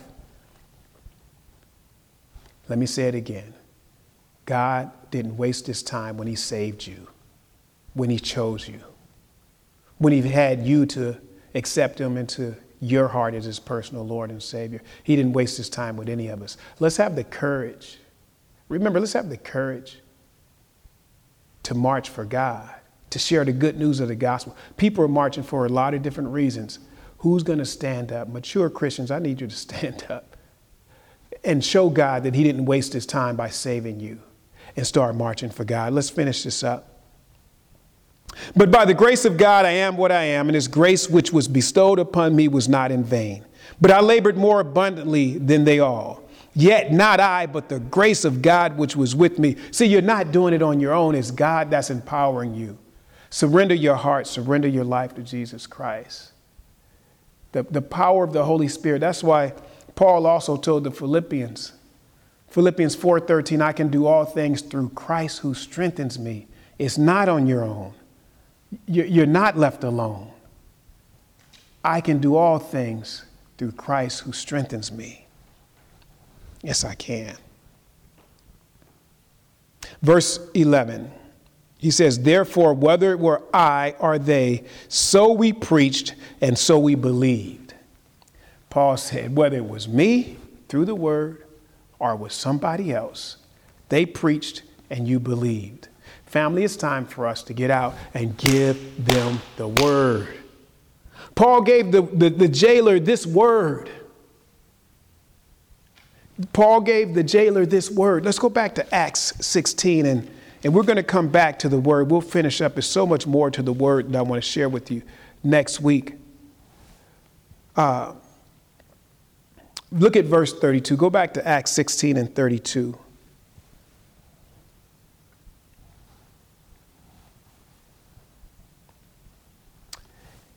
Let me say it again. God didn't waste his time when he saved you, when he chose you, when he had you to accept him into your heart as his personal Lord and Savior. He didn't waste his time with any of us. Let's have the courage. Remember, let's have the courage to march for God, to share the good news of the gospel. People are marching for a lot of different reasons. Who's going to stand up? Mature Christians, I need you to stand up and show God that he didn't waste his time by saving you, and start marching for God. Let's finish this up. But by the grace of God, I am what I am, and his grace which was bestowed upon me was not in vain. But I labored more abundantly than they all. Yet not I, but the grace of God which was with me. See, you're not doing it on your own. It's God that's empowering you. Surrender your heart, surrender your life to Jesus Christ. The power of the Holy Spirit. That's why Paul also told the Philippians 4:13, I can do all things through Christ who strengthens me. It's not on your own. You're not left alone. I can do all things through Christ who strengthens me. Yes, I can. Verse 11, he says, therefore, whether it were I or they, so we preached and so we believed. Paul said, whether it was me through the word or with somebody else, they preached and you believed. Family, it's time for us to get out and give them the word. Paul gave the jailer this word. Paul gave the jailer this word. Let's go back to Acts 16 and we're going to come back to the word. We'll finish up. There's so much more to the word that I want to share with you next week. Look at verse 32. Go back to Acts 16 and 32.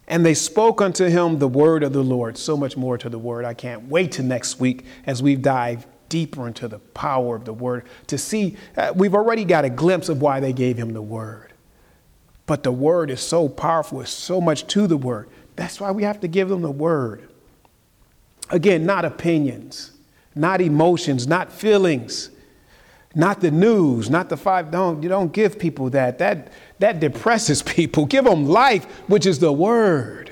And they spoke unto him the word of the Lord. So much more to the word. I can't wait till next week as we dive deeper into the power of the word to see. We've already got a glimpse of why they gave him the word. But the word is so powerful. It's so much to the word. That's why we have to give them the word. Again, not opinions, not emotions, not feelings, not the news, not the five. You don't give people that. That depresses people. Give them life, which is the word.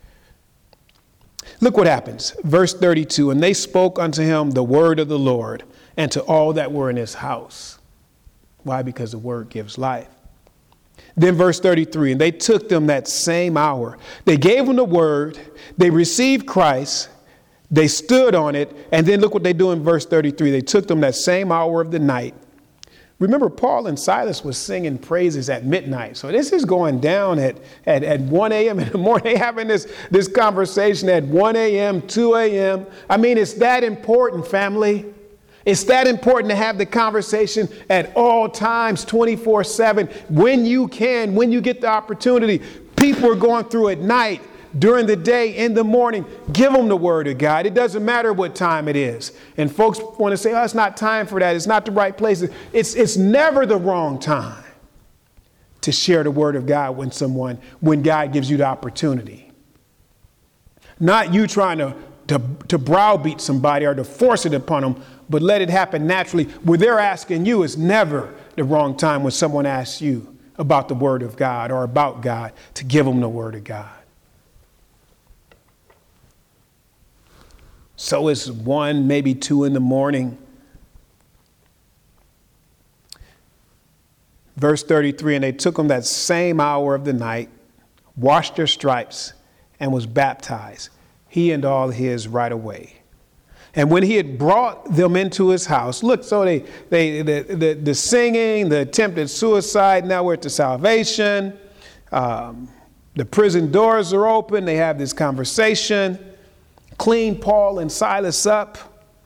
Look what happens. Verse 32, and they spoke unto him the word of the Lord and to all that were in his house. Why? Because the word gives life. Then verse 33, and they took them that same hour. They gave them the word. They received Christ. They stood on it. And then look what they do in verse 33. They took them that same hour of the night. Remember, Paul and Silas was singing praises at midnight. So this is going down at 1 a.m. in the morning. They having this conversation at 1 a.m., 2 a.m. I mean, it's that important, family. It's that important to have the conversation at all times, 24/7, when you can, when you get the opportunity. People are going through at night, during the day, in the morning. Give them the word of God. It doesn't matter what time it is. And folks want to say, oh, it's not time for that. It's not the right place. It's never the wrong time to share the word of God when God gives you the opportunity. Not you trying to browbeat somebody or to force it upon them, but let it happen naturally. Where they're asking you is never the wrong time when someone asks you about the word of God or about God to give them the word of God. So it's 1, maybe 2 in the morning. Verse 33, and they took him that same hour of the night, washed their stripes, and was baptized, he and all his right away. And when he had brought them into his house, look, so the singing, the attempted suicide, now we're at the salvation. The prison doors are open. They have this conversation. Clean Paul and Silas up.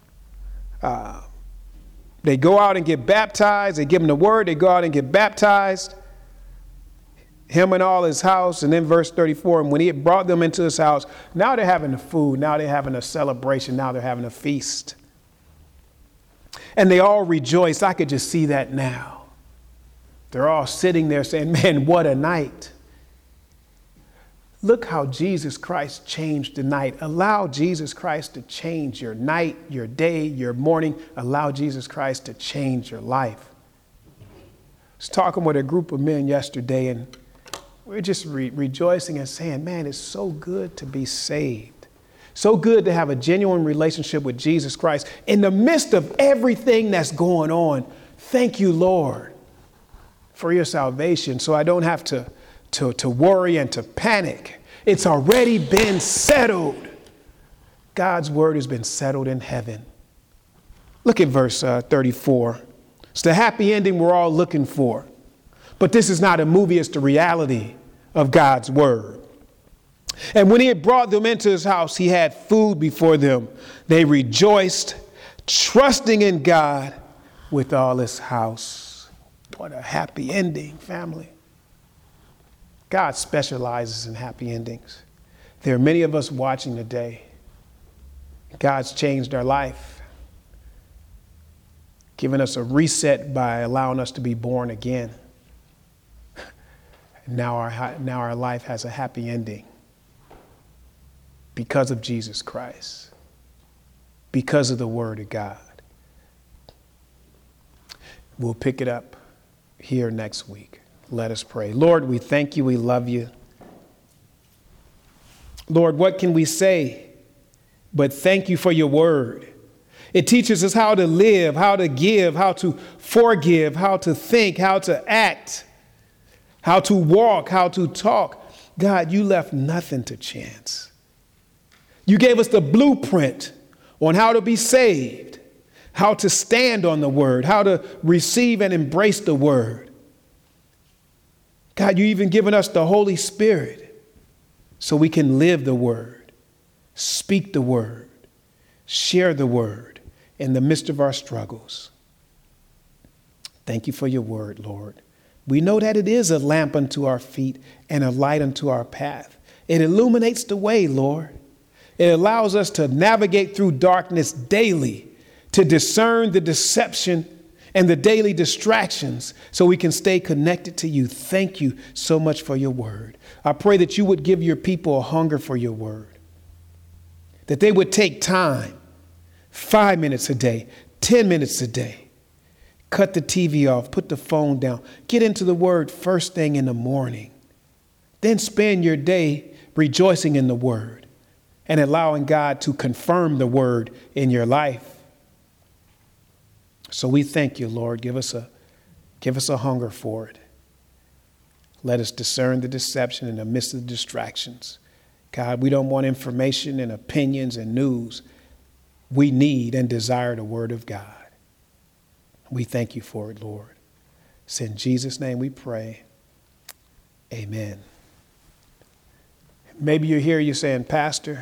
They go out and get baptized. They give them the word. They go out and get baptized. Him and all his house. And then verse 34, and when he had brought them into his house, now they're having the food. Now they're having a celebration. Now they're having a feast. And they all rejoice. I could just see that now. They're all sitting there saying, man, what a night. Look how Jesus Christ changed the night. Allow Jesus Christ to change your night, your day, your morning. Allow Jesus Christ to change your life. I was talking with a group of men yesterday, and we're just rejoicing and saying, man, it's so good to be saved. So good to have a genuine relationship with Jesus Christ in the midst of everything that's going on. Thank you, Lord, for your salvation, so I don't have to worry and to panic. It's already been settled. God's word has been settled in heaven. Look at verse 34. It's the happy ending we're all looking for. But this is not a movie, it's the reality of God's word. And when he had brought them into his house, he had food before them. They rejoiced, trusting in God with all his house. What a happy ending, family. God specializes in happy endings. There are many of us watching today. God's changed our life, given us a reset by allowing us to be born again. Now our life has a happy ending because of Jesus Christ, because of the Word of God. We'll pick it up here next week. Let us pray. Lord, we thank you. We love you. Lord, what can we say but thank you for your word? It teaches us how to live, how to give, how to forgive, how to think, how to act, how to walk, how to talk. God, you left nothing to chance. You gave us the blueprint on how to be saved, how to stand on the word, how to receive and embrace the word. God, you even given us the Holy Spirit so we can live the word, speak the word, share the word in the midst of our struggles. Thank you for your word, Lord. We know that it is a lamp unto our feet and a light unto our path. It illuminates the way, Lord. It allows us to navigate through darkness daily, to discern the deception and the daily distractions so we can stay connected to you. Thank you so much for your word. I pray that you would give your people a hunger for your word, that they would take time, 5 minutes a day, 10 minutes a day. Cut the TV off, put the phone down, get into the word first thing in the morning. Then spend your day rejoicing in the word and allowing God to confirm the word in your life. So we thank you, Lord. Give us a hunger for it. Let us discern the deception in the midst of the distractions. God, we don't want information and opinions and news. We need and desire the word of God. We thank you for it, Lord. It's in Jesus' name we pray. Amen. Maybe you're here, you're saying, Pastor,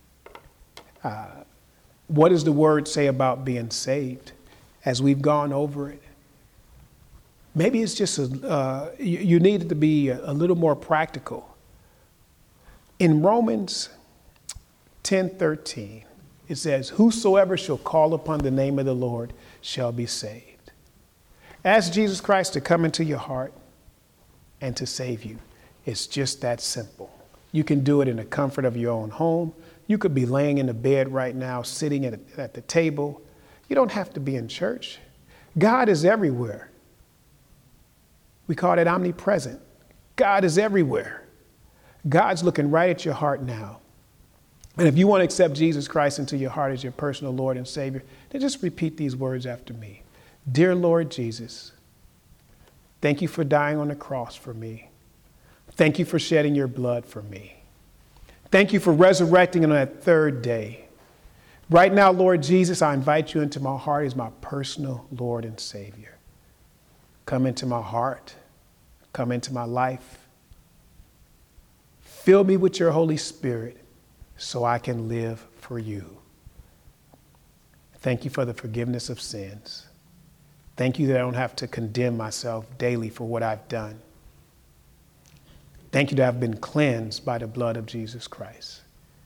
what does the word say about being saved? As we've gone over it, maybe it's just you need it to be a little more practical. In Romans 10:13, it says, whosoever shall call upon the name of the Lord shall be saved. Ask Jesus Christ to come into your heart and to save you. It's just that simple. You can do it in the comfort of your own home. You could be laying in the bed right now, sitting at the table. You don't have to be in church. God is everywhere. We call it omnipresent. God is everywhere. God's looking right at your heart now. And if you want to accept Jesus Christ into your heart as your personal Lord and Savior, then just repeat these words after me. Dear Lord Jesus, thank you for dying on the cross for me. Thank you for shedding your blood for me. Thank you for resurrecting on that third day. Right now, Lord Jesus, I invite you into my heart as my personal Lord and Savior. Come into my heart. Come into my life. Fill me with your Holy Spirit so I can live for you. Thank you for the forgiveness of sins. Thank you that I don't have to condemn myself daily for what I've done. Thank you that I've been cleansed by the blood of Jesus Christ.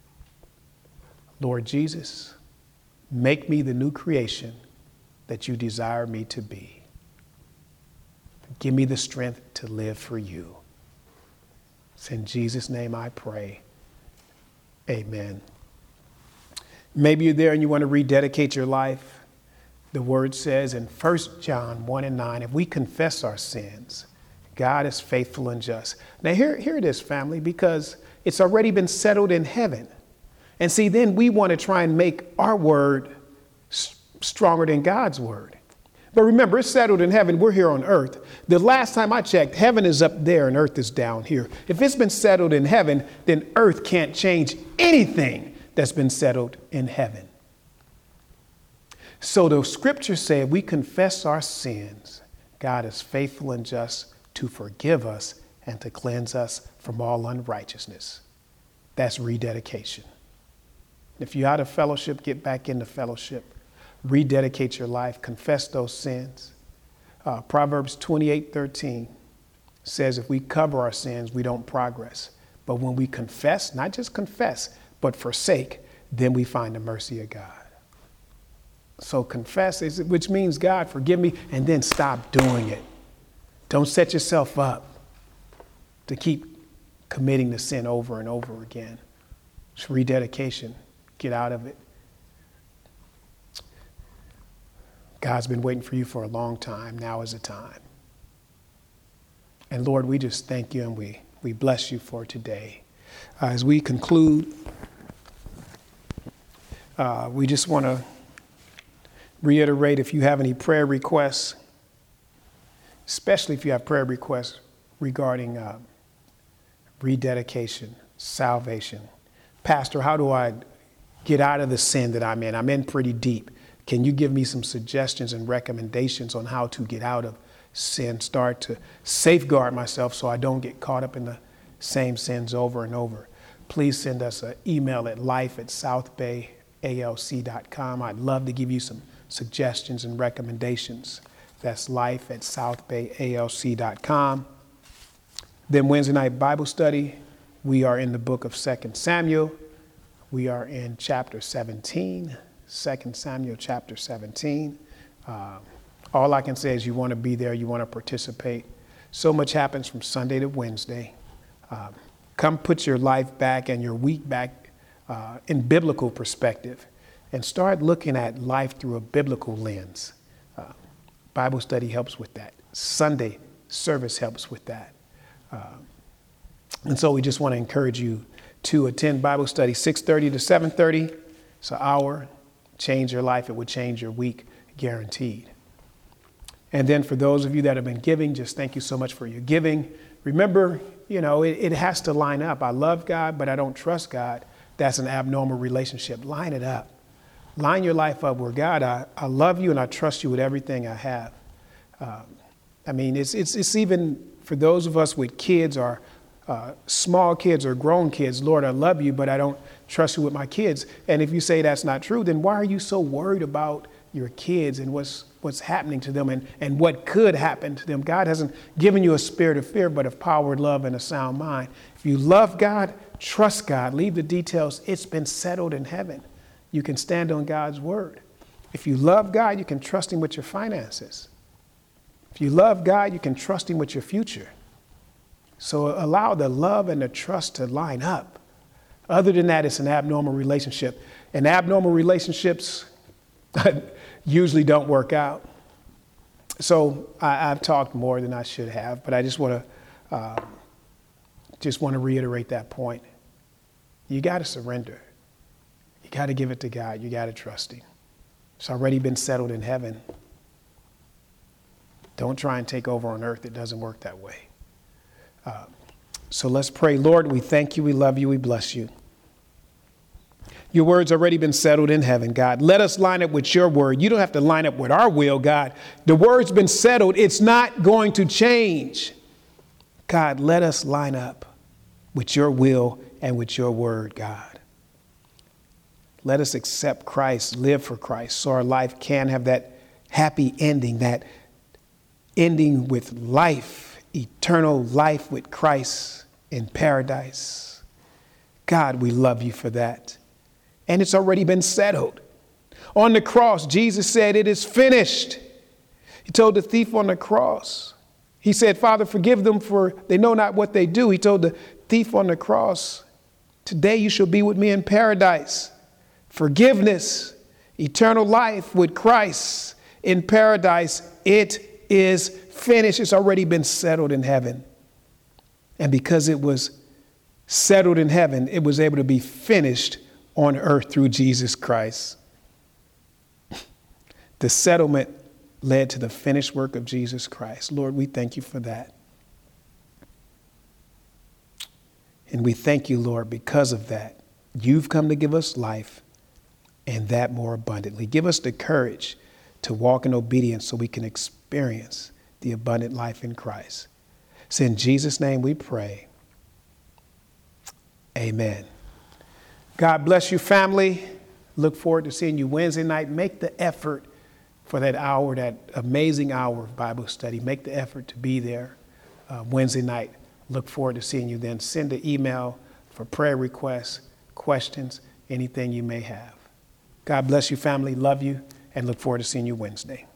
Lord Jesus, make me the new creation that you desire me to be. Give me the strength to live for you. It's in Jesus' name I pray. Amen. Maybe you're there and you want to rededicate your life. The word says in 1 John 1:9, if we confess our sins, God is faithful and just. Now here it is, family, because it's already been settled in heaven. And see, then we want to try and make our word stronger than God's word. But remember, it's settled in heaven. We're here on earth. The last time I checked, heaven is up there and earth is down here. If it's been settled in heaven, then earth can't change anything that's been settled in heaven. So the scriptures say if we confess our sins, God is faithful and just to forgive us and to cleanse us from all unrighteousness. That's rededication. If you're out of fellowship, get back into fellowship. Rededicate your life. Confess those sins. Proverbs 28:13 says if we cover our sins, we don't progress. But when we confess, not just confess, but forsake, then we find the mercy of God. So confess, which means, God, forgive me, and then stop doing it. Don't set yourself up to keep committing the sin over and over again. It's rededication. Get out of it. God's been waiting for you for a long time. Now is the time. And Lord, we just thank you and we bless you for today. As we conclude, we just want to reiterate, if you have any prayer requests, especially if you have prayer requests regarding rededication, salvation. Pastor, how do I get out of the sin that I'm in? I'm in pretty deep. Can you give me some suggestions and recommendations on how to get out of sin, start to safeguard myself so I don't get caught up in the same sins over and over? Please send us an email at life@southbayalc.com. I'd love to give you some suggestions and recommendations. That's life@southbayalc.com. Then Wednesday night Bible study, We are in the book of 2 Samuel. We are in chapter 17, 2 Samuel chapter 17. All I can say is you want to be there, you want to participate. So much happens from Sunday to Wednesday. Come put your life back and your week back in biblical perspective and start looking at life through a biblical lens. Bible study helps with that. Sunday service helps with that. And so we just want to encourage you to attend Bible study 6:30 to 7:30. It's an hour. Change your life. It would change your week, guaranteed. And then for those of you that have been giving, just thank you so much for your giving. Remember, it has to line up. I love God, but I don't trust God. That's an abnormal relationship. Line it up. Line your life up where God, I love you and I trust you with everything I have. It's even for those of us with kids or small kids or grown kids. Lord, I love you, but I don't trust you with my kids. And if you say that's not true, then why are you so worried about your kids and what's happening to them and what could happen to them? God hasn't given you a spirit of fear, but of power, love, and a sound mind. If you love God, trust God, leave the details. It's been settled in heaven. You can stand on God's word. If you love God, you can trust him with your finances. If you love God, you can trust him with your future. So allow the love and the trust to line up. Other than that, it's an abnormal relationship. And abnormal relationships usually don't work out. So I've talked more than I should have, but I just want to reiterate that point. You got to surrender. You got to give it to God. You got to trust him. It's already been settled in heaven. Don't try and take over on earth. It doesn't work that way. So let's pray. Lord, we thank you. We love you. We bless you. Your word's already been settled in heaven, God. Let us line up with your word. You don't have to line up with our will, God. The word's been settled. It's not going to change. God, let us line up with your will and with your word, God. Let us accept Christ, live for Christ, so our life can have that happy ending, that ending with life, eternal life with Christ in paradise. God, we love you for that. And it's already been settled. On the cross, Jesus said, "It is finished." He told the thief on the cross, he said, "Father, forgive them, for they know not what they do." He told the thief on the cross, "Today you shall be with me in paradise." Forgiveness, eternal life with Christ in paradise. It is finished. It's already been settled in heaven. And because it was settled in heaven, it was able to be finished on earth through Jesus Christ. The settlement led to the finished work of Jesus Christ. Lord, we thank you for that. And we thank you, Lord, because of that. You've come to give us life, and that more abundantly. Give us the courage to walk in obedience so we can experience the abundant life in Christ. It's in Jesus' name we pray. Amen. God bless you, family. Look forward to seeing you Wednesday night. Make the effort for that hour, that amazing hour of Bible study. Make the effort to be there Wednesday night. Look forward to seeing you then. Send an email for prayer requests, questions, anything you may have. God bless you, family. Love you, and look forward to seeing you Wednesday.